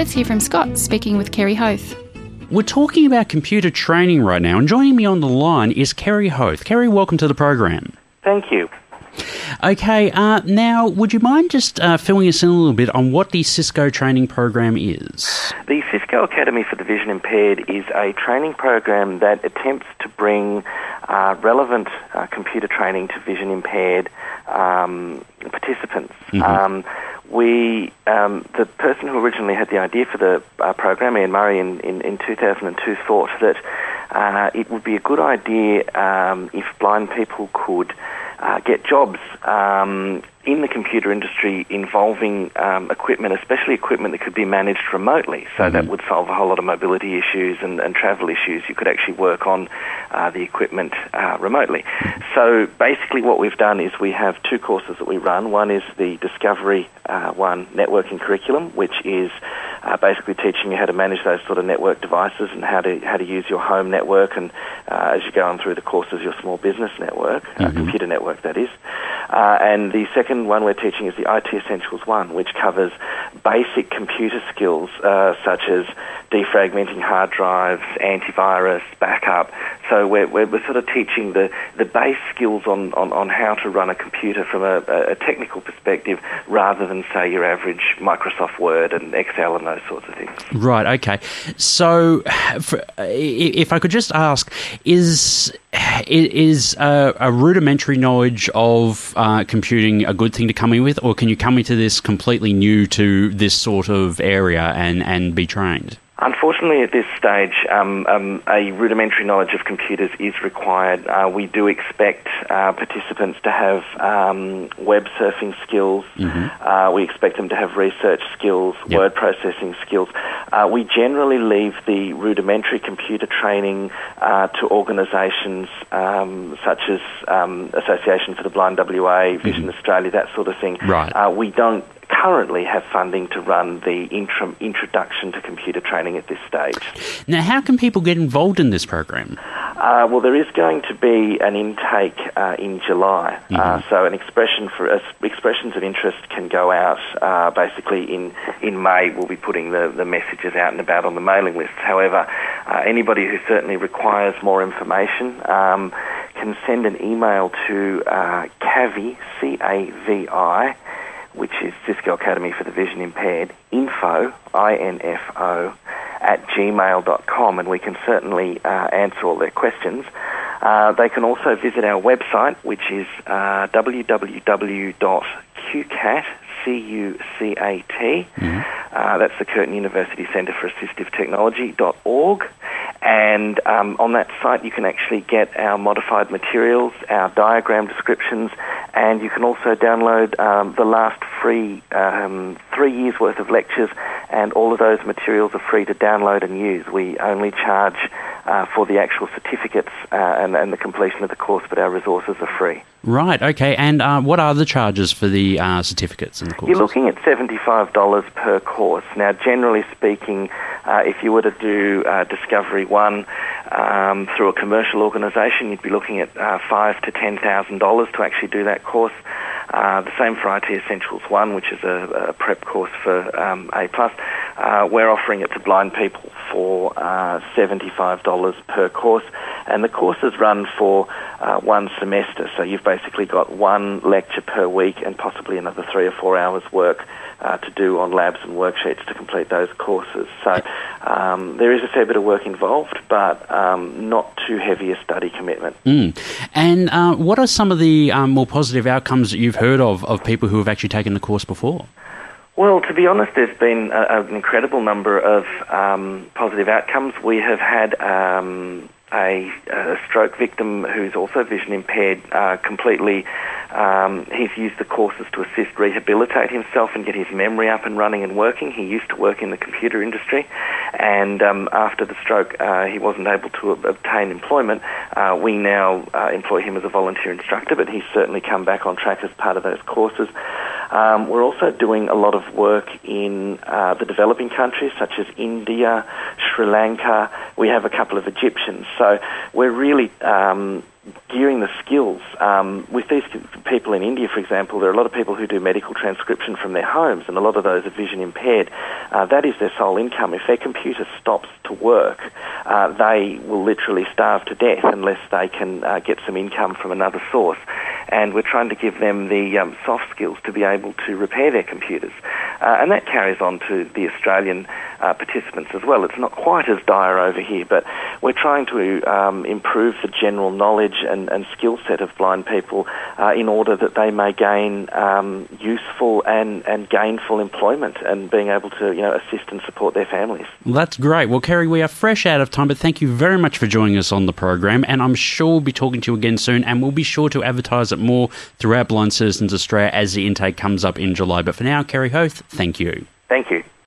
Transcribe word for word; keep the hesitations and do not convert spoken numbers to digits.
let's hear from Scott speaking with Kerry Hoth. We're talking about computer training right now, and joining me on the line is Kerry Hoth. Kerry, welcome to the program. Thank you. Okay, uh, now, would you mind just uh, filling us in a little bit on what the Cisco training program is? The Cisco Academy for the Vision Impaired is a training program that attempts to bring uh, relevant uh, computer training to vision impaired um, participants. Mm-hmm. Um, we, um, the person who originally had the idea for the uh, program, Ian Murray, in, in, in two thousand two, thought that uh, it would be a good idea um, if blind people could uh, get jobs um, in the computer industry involving um, equipment, especially equipment that could be managed remotely. So mm-hmm. that would solve a whole lot of mobility issues and, and travel issues. You could actually work on uh, the equipment uh, remotely. Mm-hmm. So basically what we've done is we have two courses that we run. One is the Discovery uh, One networking curriculum, which is uh, basically teaching you how to manage those sort of network devices and how to how to use your home network and uh, as you go on through the courses, your small business network, mm-hmm. uh, computer network that is. Uh, and the second one we're teaching is the I T Essentials One, which covers basic computer skills uh, such as defragmenting hard drives, antivirus, backup. So we're, we're, we're sort of teaching the, the base skills on, on, on how to run a computer from a, a technical perspective rather than, say, your average Microsoft Word and Excel and those sorts of things. Right, okay. So for, if I could just ask, is... Is uh, a rudimentary knowledge of uh, computing a good thing to come in with, or can you come into this completely new to this sort of area and, and be trained? Unfortunately, at this stage, um, um, a rudimentary knowledge of computers is required. Uh, we do expect uh, participants to have um, web surfing skills. Mm-hmm. Uh, we expect them to have research skills, yep. word processing skills. Uh, we generally leave the rudimentary computer training uh, to organisations um, such as um, Association for the Blind W A, Vision mm-hmm. Australia, that sort of thing. Right. Uh, we don't currently have funding to run the intro, introduction to computer training at this stage. Now, how can people get involved in this program? Uh, well, there is going to be an intake uh, in July. Mm-hmm. Uh, so an expression for uh, expressions of interest can go out uh, basically in, in May. We'll be putting the, the messages out and about on the mailing list. However, uh, anybody who certainly requires more information um, can send an email to uh, CAVI, C A V I, which is Cisco Academy for the Vision Impaired, info, I N F O, at gmail dot com, and we can certainly uh, answer all their questions. Uh, they can also visit our website, which is uh, w w w dot q cat, C U C A T, mm-hmm. uh, that's the Curtin University Centre for Assistive Technology, dot org. And um, on that site you can actually get our modified materials, our diagram descriptions, and you can also download um, the last free um, three years' worth of lectures, and all of those materials are free to download and use. We only charge uh, for the actual certificates uh, and, and the completion of the course, but our resources are free. Right, okay. And uh, what are the charges for the uh, certificates and the courses? You're looking at seventy-five dollars per course. Now, generally speaking, uh, if you were to do uh, Discovery One um, through a commercial organisation, you'd be looking at uh, five thousand to ten thousand dollars to actually do that course. Uh, the same for I T Essentials One, which is a, a prep course for um, A plus. Uh, we're offering it to blind people for uh, seventy-five dollars per course, and the courses run for uh, one semester. So you've basically got one lecture per week and possibly another three or four hours work uh, to do on labs and worksheets to complete those courses. So um, there is a fair bit of work involved, but um, not too heavy a study commitment. Mm. And uh, what are some of the um, more positive outcomes that you've heard of of people who have actually taken the course before? Well, to be honest, there's been a, an incredible number of um, positive outcomes. We have had um, a, a stroke victim who's also vision impaired uh, completely. Um, he's used the courses to assist rehabilitate himself and get his memory up and running and working. He used to work in the computer industry, and um, after the stroke, uh, he wasn't able to ob- obtain employment. Uh, we now uh, employ him as a volunteer instructor, but he's certainly come back on track as part of those courses. Um, we're also doing a lot of work in uh, the developing countries such as India, Sri Lanka. We have a couple of Egyptians. So we're really um, gearing the skills. Um, with these people in India, for example, there are a lot of people who do medical transcription from their homes, and a lot of those are vision impaired. Uh, that is their sole income. If their computer stops to work, uh, they will literally starve to death unless they can uh, get some income from another source. And we're trying to give them the um, soft skills to be able to repair their computers. Uh, and that carries on to the Australian uh, participants as well. It's not quite as dire over here, but we're trying to um, improve the general knowledge and, and skill set of blind people uh, in order that they may gain um, useful and, and gainful employment and being able to, you know, assist and support their families. Well, that's great. Well, Kerry, we are fresh out of time, but thank you very much for joining us on the program, and I'm sure we'll be talking to you again soon, and we'll be sure to advertise it more throughout Blind Citizens Australia as the intake comes up in July. But for now, Kerry Hoth, thank you. Thank you.